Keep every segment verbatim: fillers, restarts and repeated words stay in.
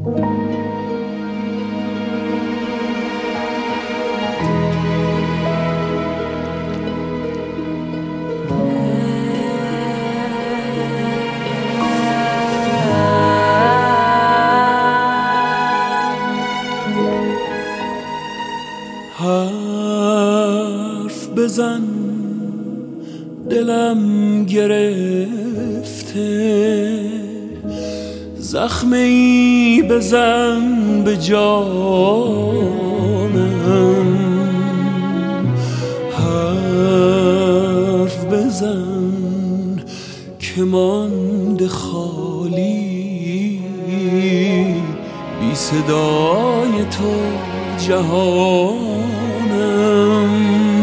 حرف بزن دلم گرفته، زخمی بزن به جانم. حرف بزن که مانده خالی، بی صدای تو جهانم.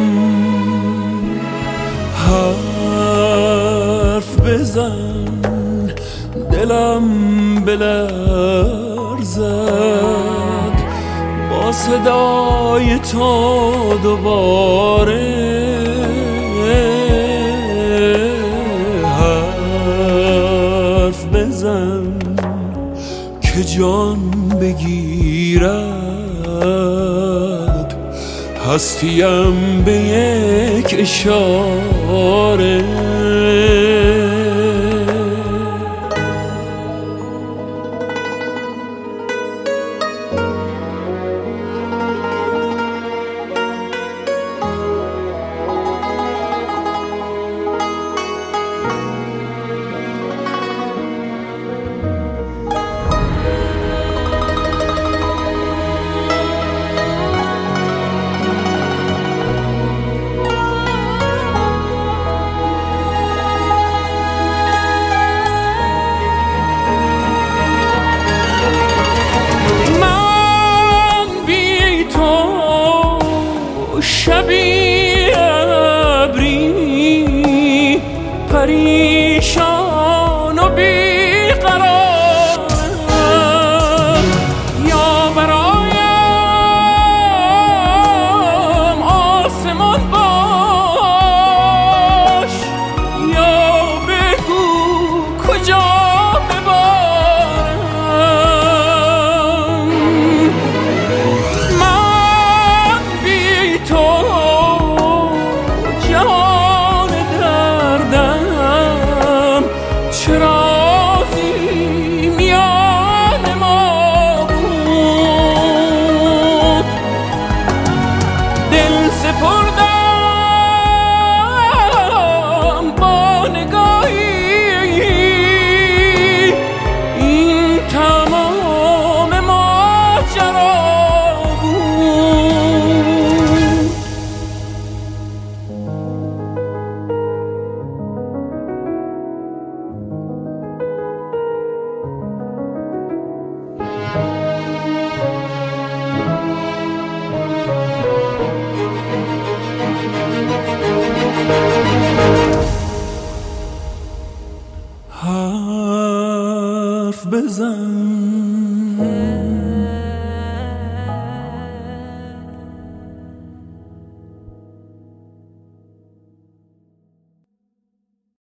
حرف بزن دلم بلرزد با صدای تو دوباره. حرف بزن که جان بگیرد هستیم به یک اشاره. شبی ابری پریشان و بیقرارم، یا برایم آسمان باش، یا بگو کجا ببارم. من بی تو جهان دردم، چرا رازی میان ما بود. دل سپردم با نگاهی، این تمام ماجرا بود. حرف بزن